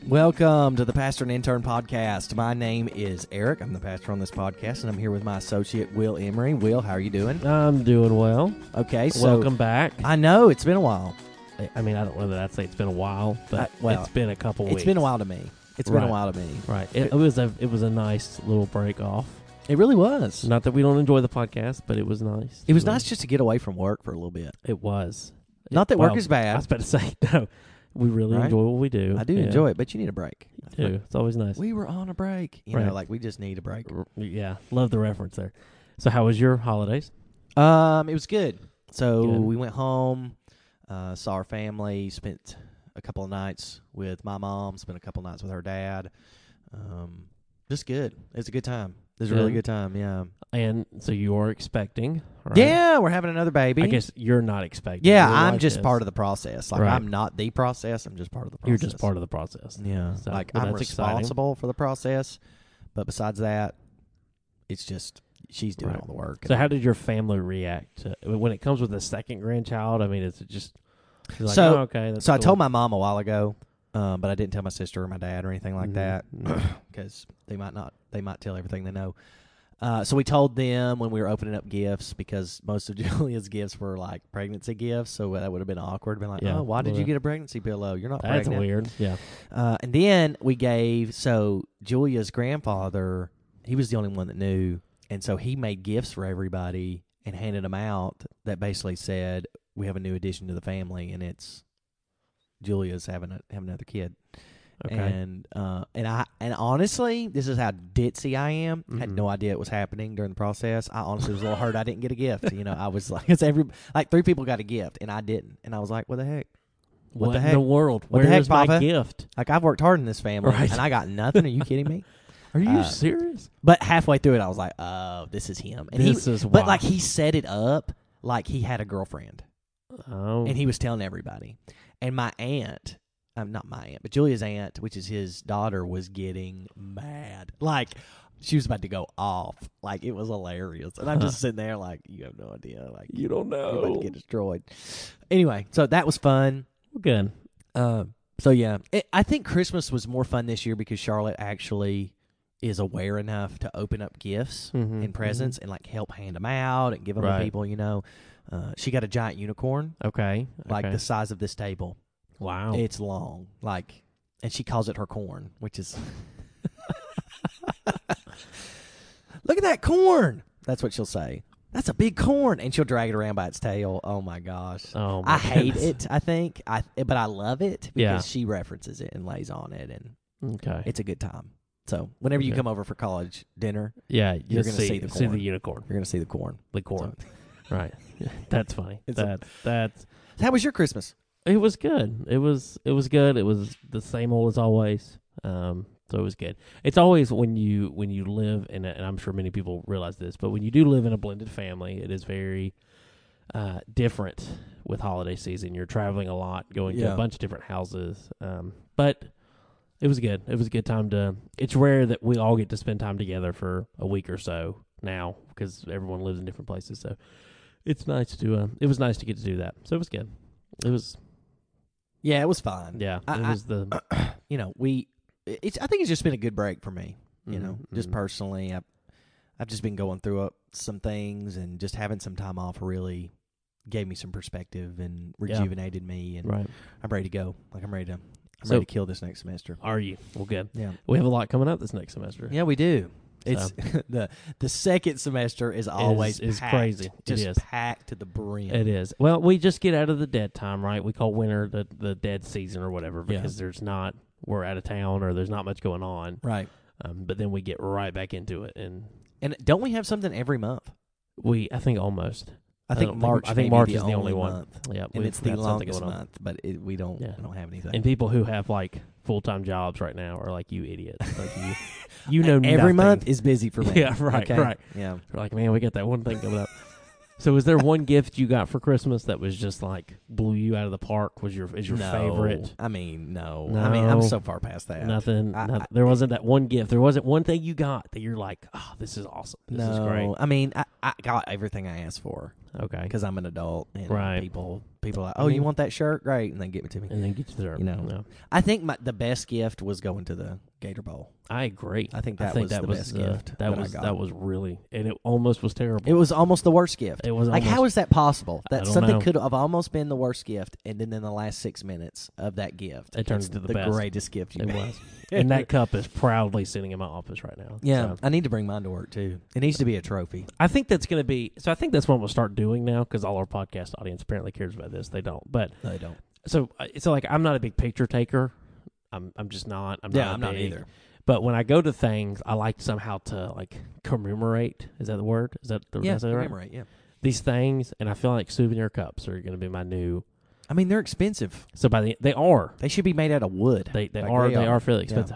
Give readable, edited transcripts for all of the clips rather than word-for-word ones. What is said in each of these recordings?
Welcome to the Pastor and Intern Podcast. My name is Eric. I'm the pastor on this podcast, and I'm here with my associate, Will Emery. Will, how are you doing? I'm doing well. Okay, so... Welcome back. I know, it's been a while. I mean, I don't know that I'd say it's been a while, but it's been a couple weeks. It's been a while to me. It's been a while to me. Right. It was a nice little break off. It really was. Not that we don't enjoy the podcast, but it was nice. It was nice just to get away from work for a little bit. It was. Not that work is bad. I was about to say, no. We really enjoy what we do. I do enjoy it, but you need a break. You do. It's always nice. We were on a break. You know, like we just need a break. Yeah. Love the reference there. So how was your holidays? It was good. So we went home, saw our family, spent a couple of nights with my mom, spent a couple of nights with her dad. Just good. It was a good time. It was a really good time, yeah. And so you are expecting, right? Yeah, we're having another baby. I guess you're not expecting. Yeah, I'm just part of the process. Like, I'm not the process. I'm just part of the process. You're just part of the process. Yeah. So, like, I'm responsible for the process. But besides that, it's just she's doing all the work. So how did your family react to, when it comes with a second grandchild? I mean, is it just... Like, so, oh, okay, that's so cool. I told my mom a while ago, but I didn't tell my sister or my dad or anything like that because they might tell everything they know. So we told them when we were opening up gifts because most of Julia's gifts were like pregnancy gifts, so that would have been awkward. Been like, oh, why did you get a pregnancy pillow? You're not pregnant. That's weird. Yeah. And then we gave Julia's grandfather. He was the only one that knew, and so he made gifts for everybody and handed them out that basically said, we have a new addition to the family, and it's Julia's having another kid. Okay. And honestly, this is how ditzy I am. I had no idea it was happening during the process. I honestly was a little hurt I didn't get a gift. You know, I was like, three people got a gift, and I didn't. And I was like, what the heck? What the heck? In the world? What the heck, Where's my Papa? Gift? Like, I've worked hard in this family, and I got nothing. Are you kidding me? Are you serious? But halfway through it, I was like, oh, this is him. And But, like, he set it up like he had a girlfriend. Oh. And he was telling everybody. And my aunt... not my aunt, but Julia's aunt, which is his daughter, was getting mad. Like, she was about to go off. Like, it was hilarious. And I'm just sitting there like, you have no idea. Like, you don't know. You're about to get destroyed. Anyway, so that was fun. Good. So, yeah. I think Christmas was more fun this year because Charlotte actually is aware enough to open up gifts and presents and, like, help hand them out and give them to people, you know. She got a giant unicorn. Okay. Like the size of this table. Wow. It's long. Like, and she calls it her corn, which is... Look at that corn! That's what she'll say. That's a big corn. And she'll drag it around by its tail. Oh, my gosh. Oh, my I hate it, I think. But I love it because she references it and lays on it. And it's a good time. So, whenever you come over for college dinner, you're going to see the corn. See the unicorn. You're going to see the corn. The corn. So. Right. That's funny. That's. How was your Christmas? It was good. It was good. It was the same old as always. So it was good. It's always when you live in and I'm sure many people realize this, but when you do live in a blended family, it is very different with holiday season. You're traveling a lot, going to a bunch of different houses. But it was good. It was a good time it's rare that we all get to spend time together for a week or so now because everyone lives in different places. So it's nice to it was nice to get to do that. So it was good. It was. Yeah, it was fun. Yeah, it was you know, I think it's just been a good break for me. You know, just personally, I've just been going through some things, and just having some time off really gave me some perspective and rejuvenated me, and I'm ready to go. Like I'm ready to kill this next semester. Are you? Well, good. Yeah, we have a lot coming up this next semester. Yeah, we do. It's the second semester is always is crazy. Just packed to the brim. It is. Well, we just get out of the dead time, right? We call winter the dead season or whatever because we're out of town or there's not much going on. Right. But then we get right back into it, and don't we have something every month? I think almost. I think March is the only one. Yeah, and it's the longest month, but we don't have anything. And people who have like full-time jobs right now are like, you idiots. Like you know every nothing. month is busy for me. Yeah, right, okay? right. Yeah. They're like, man, we got that one thing coming up. So is there one gift you got for Christmas that was just like blew you out of the park? Is your favorite? I mean, no. I mean, I'm so far past that. Nothing. There wasn't that one gift. There wasn't one thing you got that you're like, oh, this is awesome. This is great. I mean, I got everything I asked for. Okay. because I'm an adult. And Right. People are like, oh, you want that shirt? Great. And then give it to me. And then get to the No. I think the best gift was going to the Gator Bowl. I agree. I think that was the best gift That I was got. that was really, and it almost was terrible. It was almost the worst gift. It was like, almost, how is that possible? I That don't something know. could have almost been the worst gift, and then in the last 6 minutes of that gift, It turns it's into the best. greatest gift you It made. was. And that cup is proudly sitting in my office right now. Yeah, So, I need to bring mine to work too. It needs to be a trophy. I think that's going to be. So I think that's what we'll start doing now because all our podcast audience apparently cares about this. They don't, but No, they don't. so like I'm not a big picture taker. I'm just not. I'm not big. either. But when I go to things, I like somehow to like commemorate. Is that the word? Is that the Yeah, is that right? commemorate. Yeah. These things, and I feel like souvenir cups are going to be my new. I mean, they're expensive. So they are. They should be made out of wood. They Like, are fairly expensive,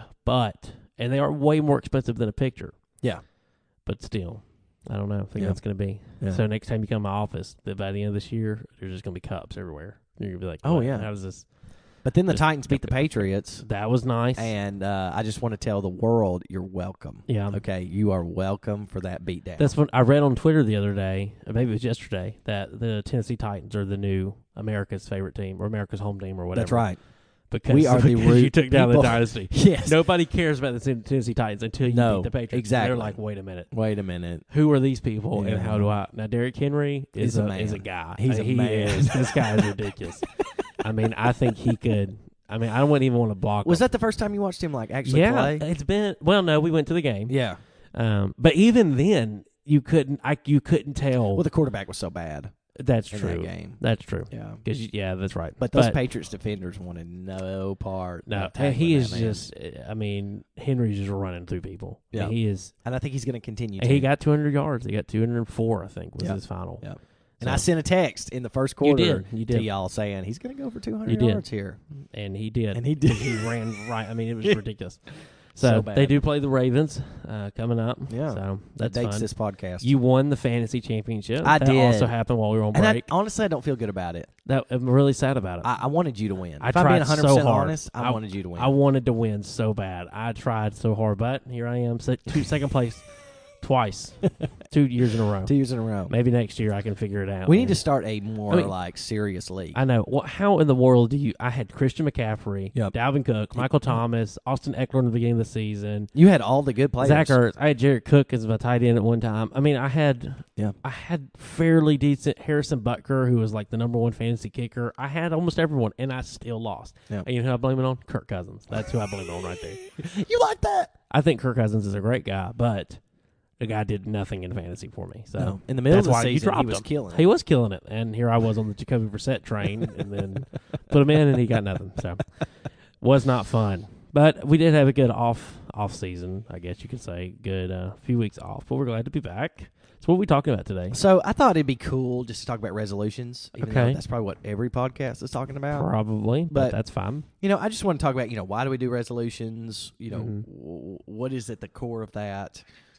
and they are way more expensive than a picture. Yeah. But still, I don't know. I think Yeah. that's going to be. Yeah. So next time you come to my office, by the end of this year, there's just going to be cups everywhere. You're going to be like, Oh, what? yeah. How does this? But then the Just Titans beat the kept it. Patriots, That was nice. and I just want to tell the world you're welcome. Yeah. Okay, you are welcome for that beatdown. That's what I read on Twitter the other day, or maybe it was yesterday, that the Tennessee Titans are the new America's favorite team or America's home team or whatever. That's right. Because We are the because you took down the people. dynasty. Yes. Nobody cares about the Tennessee Titans until you No, beat the Patriots. exactly. They're like, wait a minute. Wait a minute. Who are these people, Yeah. and how do I? Now, Derrick Henry He's is a a man. guy. He's a he man. Is. This guy is ridiculous. I mean, I think he could. I mean, I wouldn't even want to block. Was him. that the first time you watched him actually yeah, play? it's been. Well, no, we went to the game. Yeah. But even then, you couldn't tell. Well, the quarterback was so bad That's in true. that game. That's true. Yeah. Because that's right. But those Patriots defenders wanted no part. No, of tackling he is that man. just. I mean, Henry's just running through people. Yeah. He is. And I think he's going to continue. And he got 200 yards. He got 204, I think, was Yep. his final. Yep. And So- I sent a text in the first quarter You to did. y'all saying he's going to go for 200 You did. yards here. And he did. And he did. He ran right. I mean, it was Yeah. ridiculous. So So, bad. they do play the Ravens coming up. Yeah. So That that's dates fun. this podcast. You won the fantasy championship. I that did. also happened while we were on and break. honestly, I don't feel good about it. I'm really sad about it. I wanted you to win. I if I'm being tried 100% so hard. honest, I wanted you to win. I wanted to win so bad. I tried so hard, but here I am, second place twice, 2 years in a row. 2 years in a row. Maybe next year I can figure it out. We need to start a more I mean, serious league. I know. Well, how in the world do you? I had Christian McCaffrey, Yep. Dalvin Cook, Michael Thomas, Austin Eckler in the beginning of the season. You had all the good players. Zach Ertz. I had Jared Cook as my tight end at one time. I mean, I had fairly decent Harrison Butker, who was like the number one fantasy kicker. I had almost everyone, and I still lost. Yeah. And you know who I blame it on? Kirk Cousins. That's who I blame it on right there. You like that? I think Kirk Cousins is a great guy, but the guy did nothing in fantasy for me. So No. In the middle of that's the why you season, he dropped was him. killing it. He was killing it, and here I was on the Jacoby Brissett train, and then put him in, and he got nothing. So was not fun. But we did have a good off season, I guess you could say. Good few weeks off, but we're glad to be back. So what are we talking about today? So I thought it'd be cool just to talk about resolutions. Even though Okay. that's probably what every podcast is talking about. Probably, but But- that's fine. I just want to talk about, why do we do resolutions? Mhm. What is at the core of that?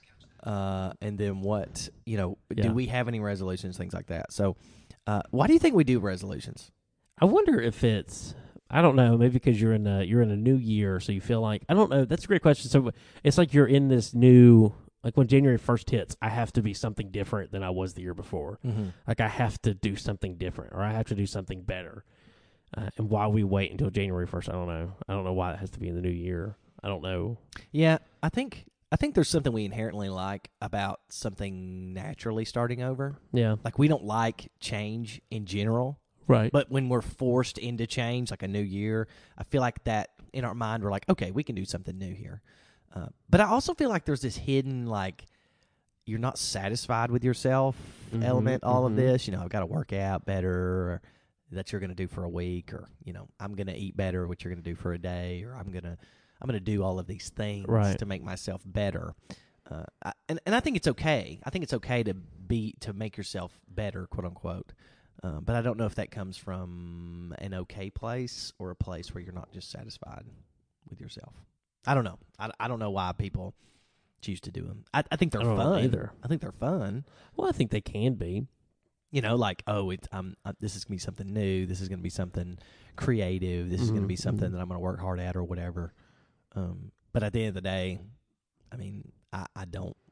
And then what, Yeah. do we have any resolutions, things like that? So why do you think we do resolutions? I wonder if it's, I don't know, maybe because you're in a new year, so you feel like, I don't know. That's a great question. So it's like you're in this new, like when January 1st hits, I have to be something different than I was the year before. Mm-hmm. Like I have to do something different, or I have to do something better. And why we wait until January 1st, I don't know. I don't know why it has to be in the new year. I don't know. Yeah, I think there's something we inherently like about something naturally starting over. Yeah. Like we don't like change in general, Right. but when we're forced into change, like a new year, I feel like that in our mind we're like, okay, we can do something new here. But I also feel like there's this hidden, like, you're not satisfied with yourself element, all of this. I've got to work out better, or that you're going to do for a week, or, I'm going to eat better, what you're going to do for a day, or I'm going to do all of these things Right. to make myself better. And I think it's okay. I think it's okay to make yourself better, quote unquote. But I don't know if that comes from an okay place or a place where you're not just satisfied with yourself. I don't know. I don't know why people choose to do them. I think they're I don't know fun. either. I think they're fun. Well, I think they can be. Like, this is gonna be something new. This is gonna be something creative. This is gonna be something that I'm gonna work hard at or whatever. But at the end of the day, I mean, I don't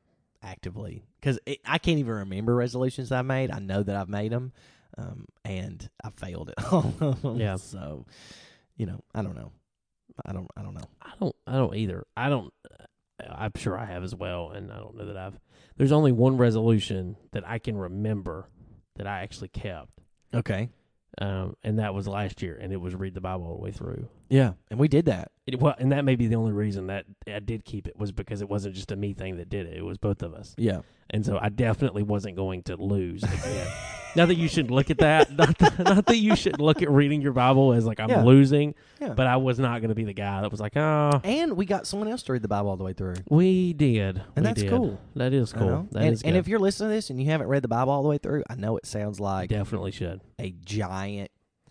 actively, because I can't even remember resolutions I made. I know that I've made them, and I failed at all of them. Yeah. So, I don't know. I don't know. I don't either. I'm sure I have as well, and I don't know that there's only one resolution that I can remember that I actually kept. Okay. And that was last year, and it was read the Bible all the way through. Yeah, and we did that. And that may be the only reason that I did keep it, was because it wasn't just a me thing that did it. It was both of us. Yeah. And so I definitely wasn't going to lose again. Not that you should look at that. Not that you should look at reading your Bible as like I'm losing. Yeah. But I was not going to be the guy that was like, oh. And we got someone else to read the Bible all the way through. We did. And that's cool. That is cool. And if you're listening to this and you haven't read the Bible all the way through, I know it sounds like definitely should. A giant,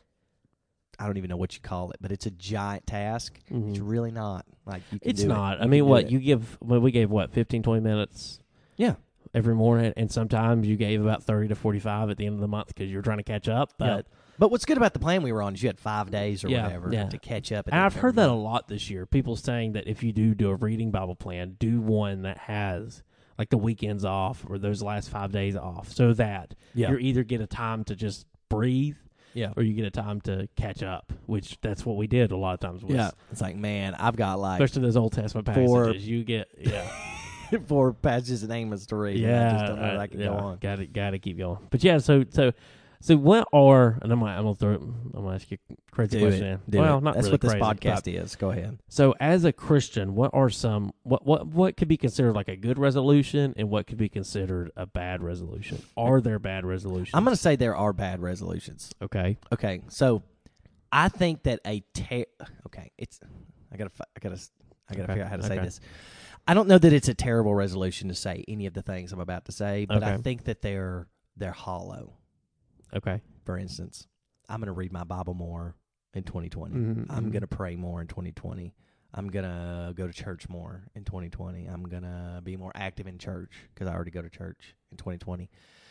I don't even know what you call it, but it's a giant task. Mm-hmm. It's really not. Like, you can It's do not. it. I mean, we gave 15, 20 minutes? Yeah. Every morning, and sometimes you gave about 30 to 45 at the end of the month because you're trying to catch up. But what's good about the plan we were on is you had 5 days or whatever to catch up. And I've heard that a lot this year. People saying that if you do a reading Bible plan, do one that has like the weekends off or those last 5 days off, so that you either get a time to just breathe, or you get a time to catch up. Which that's what we did a lot of times. It's like, man, I've got like especially those Old Testament passages. You get 4 passages in Amos to read. Yeah, I just don't know that I can go on. Got to keep going. But yeah, so what are, and I'm gonna ask you a crazy question. Not that's really what this crazy, podcast is. Go ahead. So as a Christian, what are what could be considered like a good resolution, and what could be considered a bad resolution? Are there bad resolutions? I'm going to say there are bad resolutions. Okay. So I think that it's I gotta figure out how to say this. I don't know that it's a terrible resolution to say any of the things I'm about to say, but I think that they're hollow. Okay. For instance, I'm going to read my Bible more in 2020. I'm going to pray more in 2020. I'm going to go to church more in 2020. I'm going to be more active in church because I already go to church in 2020.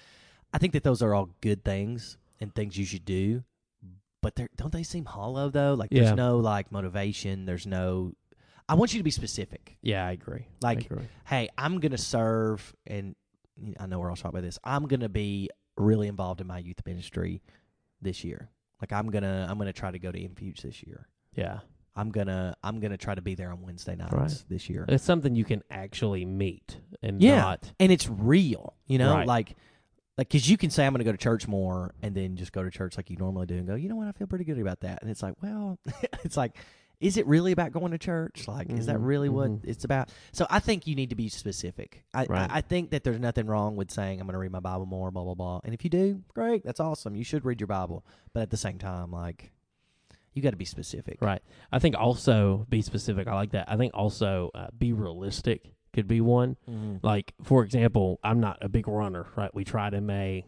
I think that those are all good things and things you should do, but don't they seem hollow, though? Like, there's no, like, motivation. There's no... I want you to be specific. Yeah, I agree. Hey, I'm going to serve, and I know we're all talking about this. I'm going to be really involved in my youth ministry this year. Like, I'm gonna try to go to Infuge this year. Yeah. I'm gonna try to be there on Wednesday nights this year. It's something you can actually meet and and it's real, like because you can say I'm going to go to church more and then just go to church like you normally do and go, you know what, I feel pretty good about that. And it's like, well, it's like, is it really about going to church? Like, is that really what it's about? So I think you need to be specific. I think that there's nothing wrong with saying I'm going to read my Bible more, blah, blah, blah. And if you do, great, that's awesome. You should read your Bible. But at the same time, like, you got to be specific. Right. I think also be specific. I like that. I think also be realistic could be one. Like, for example, I'm not a big runner, right? We tried in May.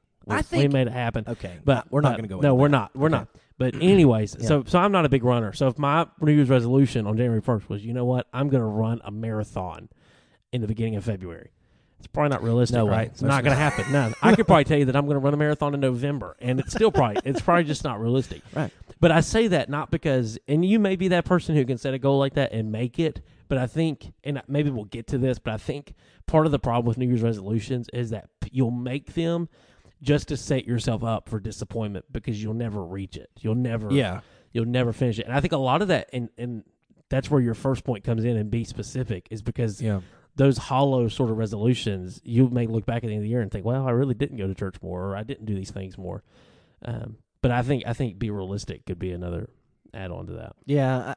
We made it happen. Okay. But we're not going to go into No, that. we're not. We're not. But anyways, so I'm not a big runner. So if my New Year's resolution on January 1st was, you know what, I'm going to run a marathon in the beginning of February. It's probably not realistic, right? It's not going to happen. No, I could probably tell you that I'm going to run a marathon in November, and it's probably just not realistic. Right. But I say that not because, and you may be that person who can set a goal like that and make it, but I think, and maybe we'll get to this, but I think part of the problem with New Year's resolutions is that you'll make them just to set yourself up for disappointment because you'll never reach it. You'll never finish it. And I think a lot of that, and that's where your first point comes in, and be specific, is because those hollow sort of resolutions, you may look back at the end of the year and think, well, I really didn't go to church more, or I didn't do these things more. But I think be realistic could be another add-on to that. Yeah.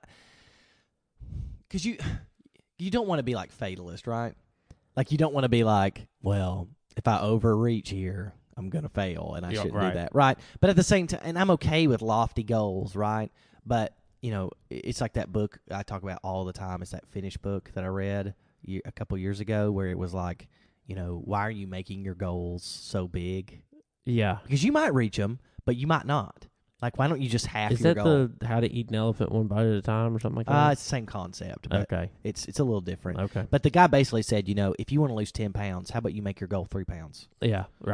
Because you don't want to be like fatalist, right? Like, you don't want to be like, well, if I overreach here, I'm going to fail, and I shouldn't do that, right? But at the same time, and I'm okay with lofty goals, right? But, it's like that book I talk about all the time. It's that Finnish book that I read a couple years ago where it was like, why are you making your goals so big? Yeah. Because you might reach them, but you might not. Like, why don't you just half your goal? Is that the How to Eat an Elephant One Bite at a Time or something like that? It's the same concept. But okay. It's a little different. Okay. But the guy basically said, if you want to lose 10 pounds, how about you make your goal 3 pounds? Yeah, right.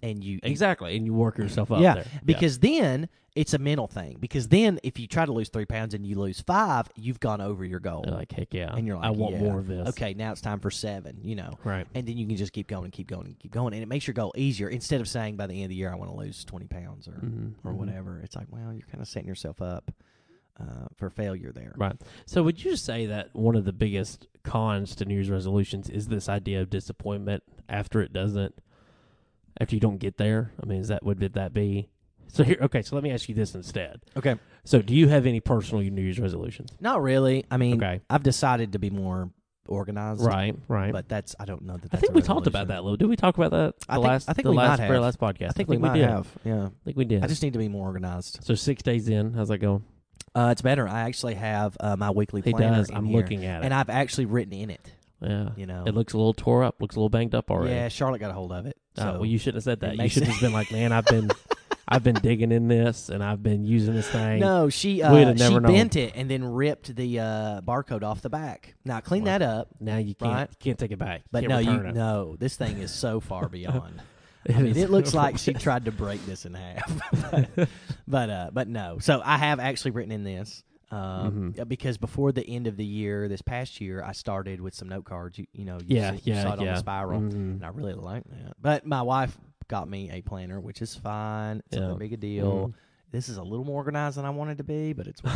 and you Exactly, and you work yourself up yeah, there. because then it's a mental thing. Because then if you try to lose 3 pounds and you lose 5, you've gone over your goal. You're like, heck yeah. And you're like, I want yeah, more of this. Okay, now it's time for 7, Right. And then you can just keep going and keep going and keep going. And it makes your goal easier. Instead of saying by the end of the year, I want to lose 20 pounds or whatever. It's like, well, you're kind of setting yourself up for failure there. Right. So would you say that one of the biggest cons to New Year's resolutions is this idea of disappointment after you don't get there? I mean, would that be? So let me ask you this instead. Okay. So do you have any personal New Year's resolutions? Not really. I mean, Okay. I've decided to be more organized. Right. But I don't know that that's I think we talked about that, Lou. Did we talk about that I think we might have. last podcast? I think we might did. have. Yeah. I think we did. I just need to be more organized. So 6 days in, how's that going? It's better. I actually have my weekly He planner does. in I'm here, looking at it. and I've actually written in it. Yeah. It It looks a little tore up, looks a little banged up already. Yeah, Charlotte got a hold of it. So Well, you shouldn't have said that. You makes should have just been like, man, I've been digging in this, and I've been using this thing. No, she We'd have never known. bent it and then ripped the barcode off the back. Now clean that up. Now you can't Right? you can't take it back. But Can't return it. no, this thing is so far beyond. It looks like she tried to break this in half. but no. So I have actually written in this because before the end of the year, this past year, I started with some note cards. You saw it on the spiral, and I really like that. But my wife got me a planner, which is fine. It's not a big a deal. This is a little more organized than I wanted to be, but it's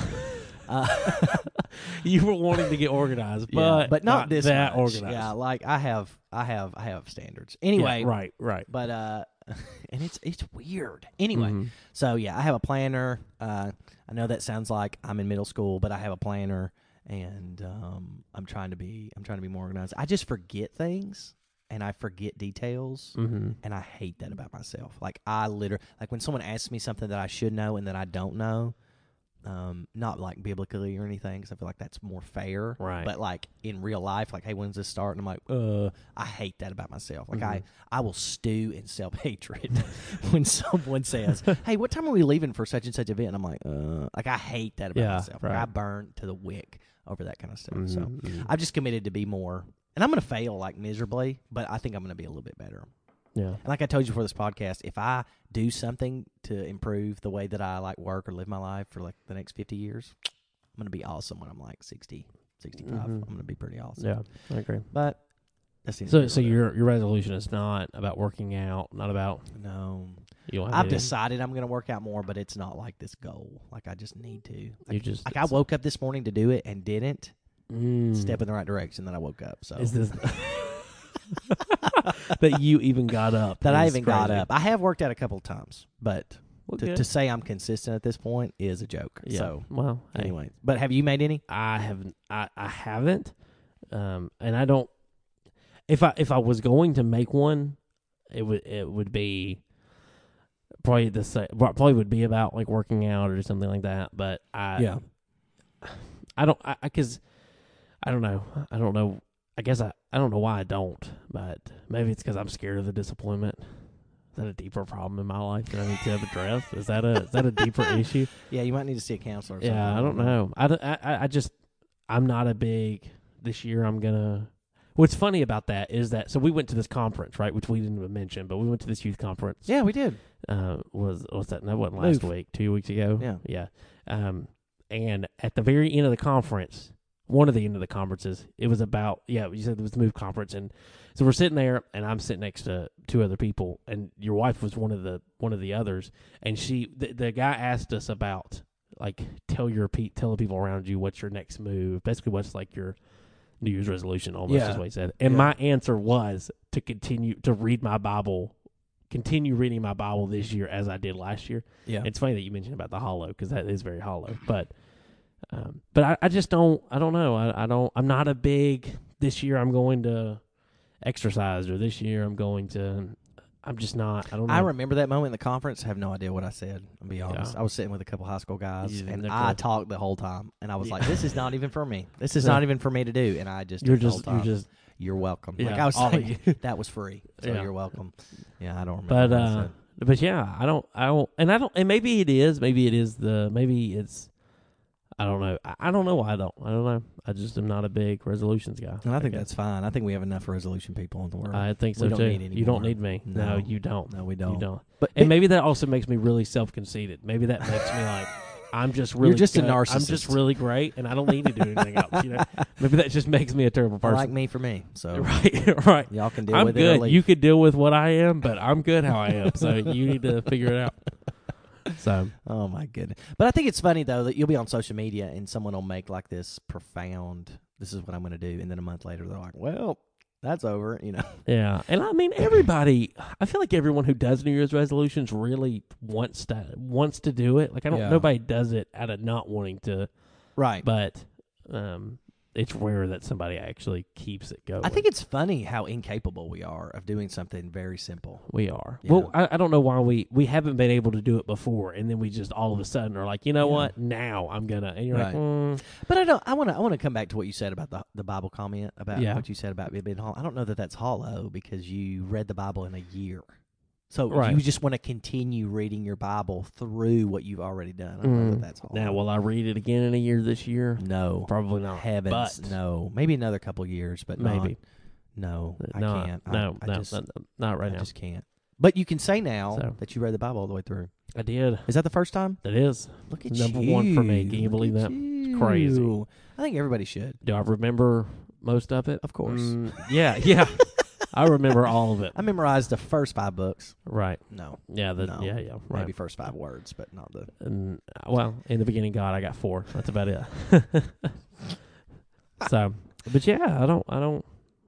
You were wanting to get organized, but not this that much. organized. Yeah, like I have standards. Anyway, Yeah, right. But and it's weird. Anyway, so yeah, I have a planner. I know that sounds like I'm in middle school, but I have a planner, and I'm trying to be more organized. I just forget things. And I forget details, and I hate that about myself. Like when someone asks me something that I should know and that I don't know, not like biblically or anything, because I feel like that's more fair. Right. But like in real life, like, hey, when's this start? And I'm like, I hate that about myself. Like I will stew in self-hatred when someone says, hey, what time are we leaving for such and such event? And I'm like I hate that about myself. Like, right. I burn to the wick over that kind of stuff. So I've just committed to be more. And I'm going to fail like miserably, but I think I'm going to be a little bit better. Yeah. And like I told you before this podcast, if I do something to improve the way that I like work or live my life for like the next 50 years, I'm going to be awesome when I'm like 60, 65. I'm going to be pretty awesome. Yeah, I agree. But that's so your resolution is not about working out, not about no. You don't have I've anything. decided I'm going to work out more, but it's not like this goal. Like I just need to. Like, I woke up this morning to do it and didn't. Step in the right direction. Then I woke up. So is this that you even got up? That I even got up. I have worked out a couple of times, but well, to say I'm consistent at this point is a joke. Yeah. So well, anyway, but have you made any? I haven't. I haven't, and I don't. If I was going to make one, it would be probably the same. Probably would be about like working out or something like that. But I don't know. I don't know. I guess I don't know why I don't, but maybe it's because I'm scared of the disappointment. Is that a deeper problem in my life that I need to address? Is that a deeper issue? Yeah, you might need to see a counselor. Or yeah, I don't know. I'm not a big. This year I'm gonna. What's funny about that is that we went to this conference, right, which we didn't even mention, but we went to this youth conference. Yeah, we did. What's that? That wasn't last week. 2 weeks ago. Yeah. And at the very end of the conference. One of the end of the conferences, it was about, you said it was the Move conference. And so we're sitting there, and I'm sitting next to two other people, and your wife was one of the others. And the guy asked us about, like, tell the people around you what's your next move. Basically, what's like your New Year's resolution, almost is what he said. And my answer was to continue to read my Bible, continue reading my Bible this year as I did last year. Yeah. It's funny that you mentioned about the hollow, because that is very hollow. But I just don't. I don't know. I'm not a big. This year I'm going to exercise, or this year I'm going to. I'm just not. I don't know. I remember that moment in the conference. I have no idea what I said. I'll be honest. I was sitting with a couple high school guys, and I talked the whole time. And I was like, "This is not even for me. This is not even for me to do." And I just you're welcome. Yeah, like I was saying, that was free, so you're welcome. Yeah, I don't remember. But yeah, I don't. And maybe it is. Maybe it's. I don't know. I don't know why I don't. I don't know. I just am not a big resolutions guy. And I think that's fine. I think we have enough resolution people in the world. I think so we don't too. need any You don't more. need me. No, you don't. No, we don't. You don't. But And maybe that also makes me really self-conceited. Maybe that makes me like, I'm just really You're just a good. narcissist. I'm just really great, and I don't need to do anything else. You know, maybe that just makes me a terrible person. like me for me. So Right. y'all can deal I'm with it. Or good. leave. You could deal with what I am, but I'm good how I am. So you need to figure it out. So Oh my goodness! But I think it's funny though that you'll be on social media and someone will make like this profound. This is what I'm going to do, and then a month later they're like, "Well, that's over." You know. yeah, and I mean everybody. I feel like everyone who does New Year's resolutions really wants to do it. Like I don't. Yeah. Nobody does it out of not wanting to. Right. But it's rare that somebody actually keeps it going. I think it's funny how incapable we are of doing something very simple. we are. Yeah. Well, I don't know why we haven't been able to do it before, and then we just all of a sudden are like, you know Yeah. what? Now I'm gonna. And you're Right. like, But I want to come back to what you said about the Bible comment about Yeah. what you said about it being hollow. I don't know that that's hollow because you read the Bible in a year. So Right. you just want to continue reading your Bible through what you've already done. I don't know that that's hollow. now will I read it again in a year this year? No. Probably not. Heavens, but no. Maybe another couple years, but maybe. No, I No, can't. No, I no, just, not right I now. just can't. But you can say now So. that you read the Bible all the way through. I did. Is that the first time? That is. Look at Number you. one for me. Can you Look believe at that? you. crazy. I think everybody should. Do I remember most of it? Of course. Yeah. I remember all of it. I memorized the first 5 books. Right. No. Yeah. No. Yeah. Right. Maybe first 5 words, but not the. And, well, in the beginning, God, I got 4. That's about it. So, but yeah, I don't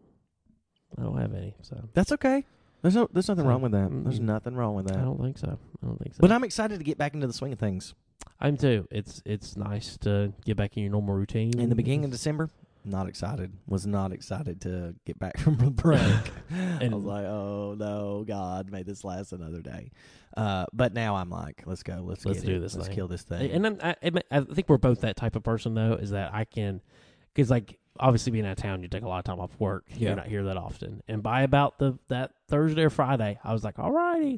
have any. So That's okay. There's nothing wrong with that. There's Mm. nothing wrong with I that. don't think so. But I'm excited to get back into the swing of things. I'm too. It's nice to get back in your normal routine. In the beginning of December, not excited. Was not excited to get back from the break. I was like, oh no, God, may this last another day. But now I'm like, let's go. Let's Let's get do it. this Let's thing. kill this thing. And I think we're both that type of person, though, is that I can, because like obviously being out of town, you take a lot of time off work. Yeah. You're not here that often. And by about that Thursday or Friday, I was like, all righty,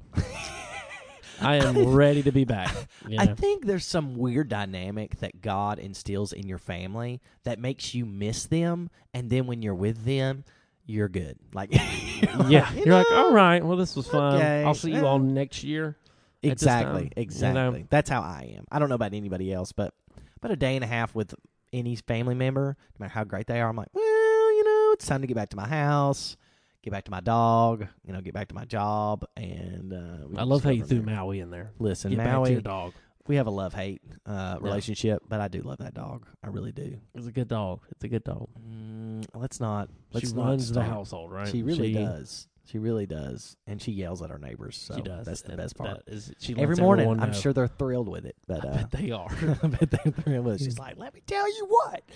I am ready to be back. You I know? think there's some weird dynamic that God instills in your family that makes you miss them, and then when you're with them, you're good. Like, Yeah, you you're like, know, all right, well, this was fun. okay, I'll see you all next year. at this Exactly, time, exactly. you know? That's how I am. I don't know about anybody else, but about a day and a half with any family member, no matter how great they are, I'm like, well, it's time to get back to my house, get back to my dog, get back to my job, and we I can love just how go you from threw there. Maui in there. Listen, Get back to Maui, your dog. we have a love-hate relationship, but I do love that dog. I really do. It's a good dog. It's a good dog. Let's not She not runs the start. household, right? She really does. She really does, and she yells at our neighbors. So She does. That's the and best part. She Every lets morning, everyone I'm know. sure they're thrilled with it. But I bet they are. I bet they're thrilled with it. She's like, "Let me tell you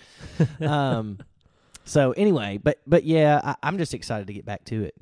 what." So anyway, but yeah, I'm just excited to get back to it.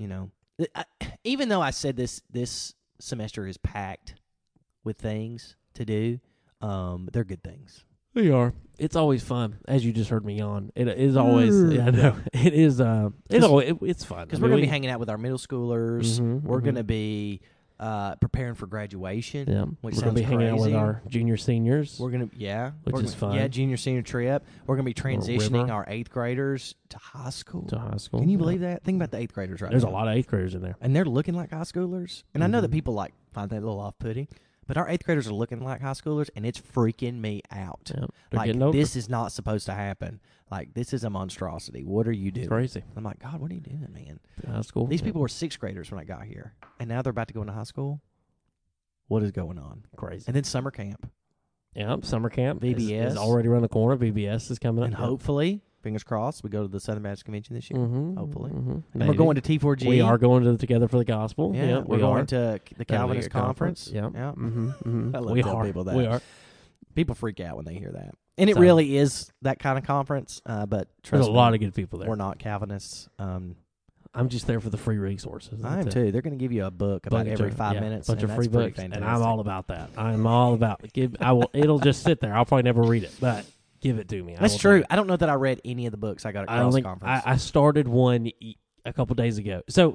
Even though I said this semester is packed with things to do, they're good things. They are. It's always fun, as you just heard me yawn. It is always. Yeah, I know. It is. It's fun Because we're going to be hanging out with our middle schoolers. Mhm, We're mhm. going to be preparing for graduation. Yeah, which we're gonna be sounds hanging out with crazy. our junior seniors. We're gonna Which we're is gonna- fun. Yeah, junior senior trip. We're gonna be transitioning river. our 8th graders to high school. to high school. Can you Yeah. believe that? Think about the 8th graders right There's now. a lot of 8th graders in there. And they're looking like high schoolers. And I know that Mhm. people find that a little off-putting, but our 8th graders are looking like high schoolers, and it's freaking me out. Yeah, they're Like, getting older. this is not supposed to happen. Like, this is a monstrosity. What are you doing? It's crazy. I'm like, God, what are you doing, man? High school. These yeah. people were 6th graders when I got here, and now they're about to go into high school. What is going on? crazy. And then summer camp. Yeah, summer camp VBS. is already around the corner. VBS is coming up. And hopefully, fingers crossed, we go to the Southern Baptist Convention this year. Mm-hmm, hopefully. mm-hmm. And we're going to T4G. We are going to Together for the Gospel. Yeah, Yeah, we're we going are. to the Calvinist Conference. Yeah. Yeah. Mm-hmm, mm-hmm. I love we telling are. people that. We are. People freak out when they hear that. And it So- really is that kind of conference, but trust There's a me, lot of good people there. we're not Calvinists. I'm just there for the free resources. I am That's it. too. They're going to give you a book about Bunch every of- 5 yeah, minutes. bunch and of free that's pretty books, and fantastic. I'm all about that. I'm all about it. It'll just sit there. I'll probably never read it, but give it to me. That's true. I don't know that I read any of the books I got at I don't Cross think Conference. I started one a couple days ago. So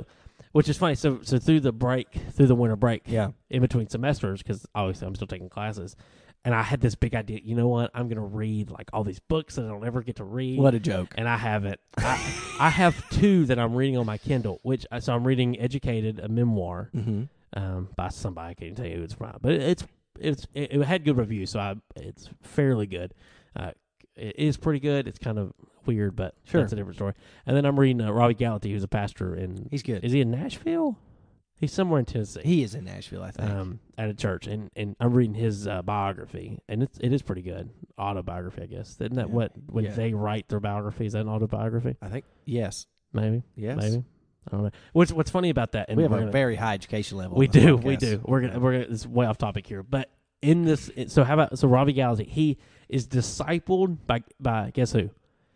Which is funny. So through the winter break, Yeah. in between semesters, because obviously I'm still taking classes, and I had this big idea. You know what? I'm gonna read like all these books that I'll never get to read. What a joke! And I haven't. I have 2 that I'm reading on my Kindle. So I'm reading Educated, a memoir by somebody. I can't tell you who it's from, but it had good reviews, so it's fairly good. It is pretty good. It's kind of weird, but that's a different story. And then I'm reading Robbie Gallaty, who's a pastor in. He's good. Is he in Nashville? He's somewhere in Tennessee. He is in Nashville, I think. At a church, and I'm reading his biography, and it is pretty good. Autobiography, I guess. Isn't that when they write their biography? Is that an autobiography? I think yes. Maybe. Yes. Maybe. I don't know. What's funny about that? And we have a very high education level. We do. We're gonna. This is way off topic here, but in this, so Robbie Gallaty, he is discipled by guess who?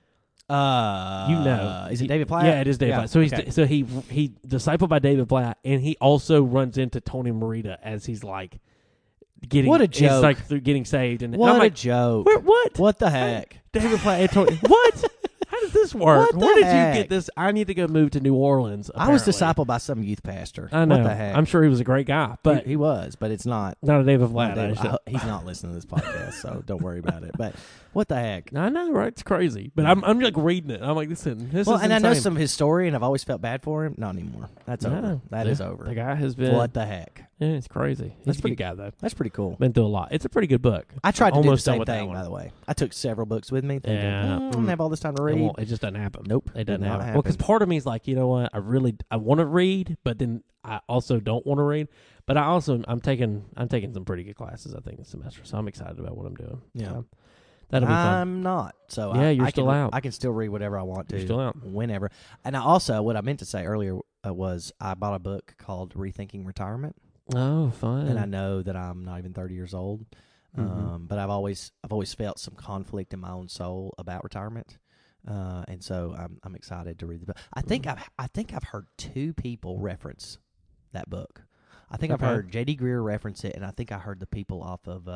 Is it David Platt? Yeah, it is David Platt. So he discipled by David Platt, and he also runs into Tony Morita as he's like getting. What a joke! He's like through getting saved, and what I'm like, a joke! What? What the heck? David Platt and Tony. What? How does this work? What the Where did heck? you get this? I need to go move to New Orleans. I was apparently. discipled by some youth pastor. I know. What the heck? I'm sure he was a great guy, but he was, but it's not. Not a David Platt. He's not listening to this podcast, so don't worry about it. But what the heck? I know, right? It's crazy. But I'm like reading it. I'm like, this is well, and insane. I know some of his story, and I've always felt bad for him. Not anymore. That's over. That is over. The guy has been. What the heck? Yeah, it's crazy. He's a good guy, though. That's pretty cool. Been through a lot. It's a pretty good book. I tried to Almost do the done same with thing, that by one. the way. I took several books with me, thinking, Yeah. I don't have all this time to read. It just doesn't happen. Nope. It doesn't Did not happen. Well, because part of me is like, you know what? I want to read, but then I also don't want to read. But I'm taking some pretty good classes, I think, this semester. So I'm excited about what I'm doing. Yeah. So that'll be fun. I'm not. So Yeah, you're still out. I can still read whatever I want to. You're still out. Whenever. And I also, what I meant to say earlier was I bought a book called Rethinking Retirement. Oh, fun. And I know that I'm not even 30 years old. But I've always felt some conflict in my own soul about retirement. And so I'm excited to read the book. I think I've heard 2 people reference that book. I think I've heard J.D. Greer reference it, and I think I heard the people off of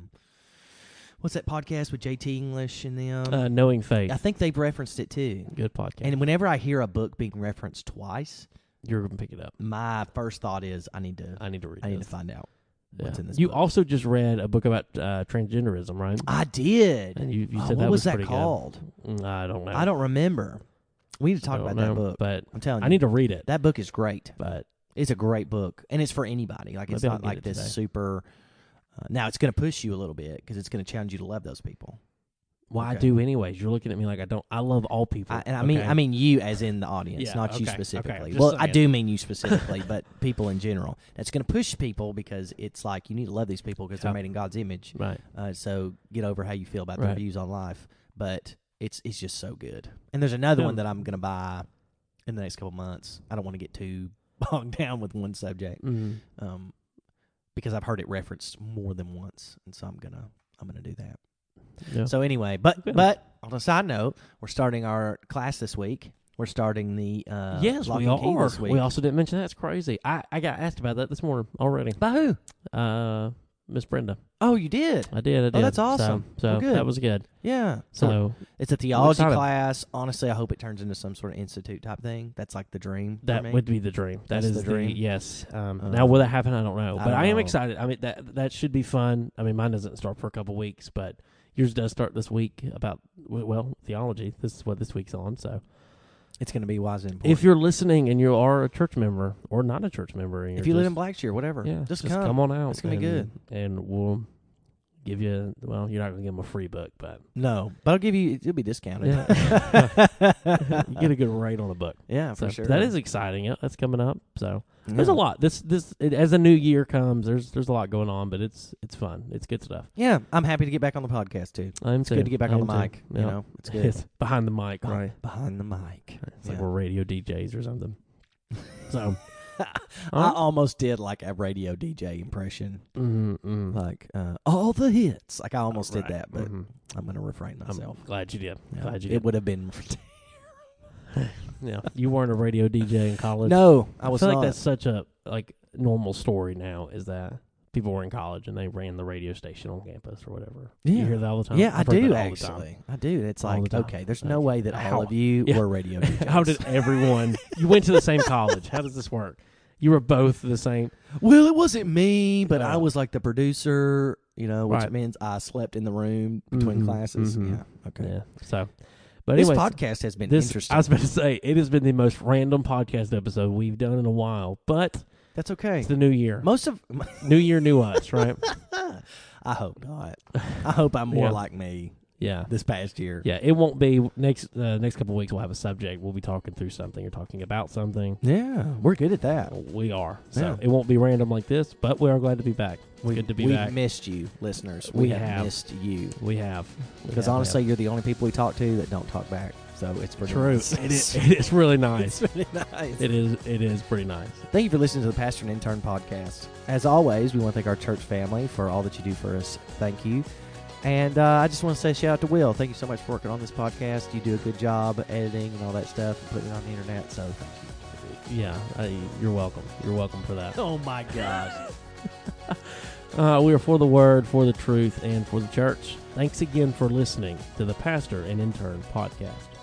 what's that podcast with J.T. English and them? Knowing Faith. I think they've referenced it too. Good podcast. And whenever I hear a book being referenced twice, you're gonna pick it up. my first thought is I need to read. I need to find out what's in this. You book. also just read a book about transgenderism, right? I did. And you said what that was that pretty called? good. I don't know. I don't remember. We need to talk about that book. But I'm telling you, I need to read it. that book is great. But It's a great book, and it's for anybody. Like it's Maybe I'll not get like it this today. super. Now it's going to push you a little bit because it's going to challenge you to love those people. well, I Okay. do anyways. You're looking at me like I don't. I love all people. I mean you as in the audience, Yeah, not you okay, specifically. okay, just Well, I saying. do mean you specifically, but people in general. That's going to push people because it's like you need to love these people because they're Yeah. made in God's image. Right. So get over how you feel about their Right. views on life. But it's just so good. And there's another Yeah. one that I'm going to buy in the next couple months. I don't want to get too bogged down with one subject. Mm-hmm. Because I've heard it referenced more than once, and so I'm gonna do that. Yeah. So anyway, but Yeah. on a side note, we're starting our class this week. We're starting the yes, Lock we and Key are. this week. We also didn't mention that. It's crazy. I got asked about that this morning already. By who? Miss Brenda. Oh, you did. I did. Oh, that's awesome. So Well, good. that was good. Yeah. So it's a theology excited. class. Honestly, I hope it turns into some sort of institute type thing. That's like the dream. that for me. would be the dream. That That's is the dream? yes. Now will that happen? I don't know, I but don't I am know. excited. I mean that should be fun. I mean mine doesn't start for a couple weeks, but yours does start this week about theology. This is what this week's on. So It's going to be wise and important. if you're listening and you are a church member or not a church member, and if you're you live in just- Blackshear, whatever, yeah, just come on out. It's gonna be good, and we'll give you. Well, you're not gonna give them a free book, but No, but I'll give you. It'll be discounted. you get a good rate on a book. Yeah, So for sure. that is exciting. Yeah, that's coming up. So Yeah. there's a lot. As a new year comes, there's a lot going on, but it's fun. It's good stuff. Yeah, I'm happy to get back on the podcast too. I'm It's good to get back on the mic. You know, it's good. It's behind the mic, right? Behind the mic. It's like we're radio DJs or something. So I almost did like a radio DJ impression, mm-hmm. like all the hits. Like I almost did Right. that, but I'm going to refrain myself. I'm glad you did. Yeah, Glad you it did. would have been. Yeah, you weren't a radio DJ in college. No, I was feel not. like that's such a normal story now. Is that people were in college and they ran the radio station on campus or whatever. Yeah. You hear that all the time? Yeah, I I've heard do that all the time. actually. I do. It's All like, the time. okay, there's no way that How- all of you yeah. were radio DJs. How did everyone? You went to the same college. How does this work? You were both the same. Well, it wasn't me, but Oh. I was like the producer, which Right. means I slept in the room between Mhm, classes. mhm. Yeah, okay. Yeah. So, but This anyway, podcast has been this interesting. I was about to say it has been the most random podcast episode we've done in a while, but That's okay. it's the new year. Most of, New year, new us, right? I hope not. I hope I'm more Yeah. like me Yeah. this past year. Yeah, it won't be next couple of weeks. We'll have a subject. We'll be talking through something or talking about something. Yeah, we're good at that. We are. So Yeah. it won't be random like this, but we are glad to be back. Good to be we've back. missed you, listeners. We We have. have missed you. We have. Because honestly, you're the only people we talk to that don't talk back. So it's pretty true. nice. It is really nice. It's really nice. It is pretty nice. Thank you for listening to the Pastor and Intern podcast. As always, we want to thank our church family for all that you do for us. Thank you. And I just want to say shout out to Will. Thank you so much for working on this podcast. You do a good job editing and all that stuff and putting it on the internet. So thank you. Yeah, you're welcome. You're welcome for that. Oh my gosh. We are for the word, for the truth, and for the church. Thanks again for listening to the Pastor and Intern podcast.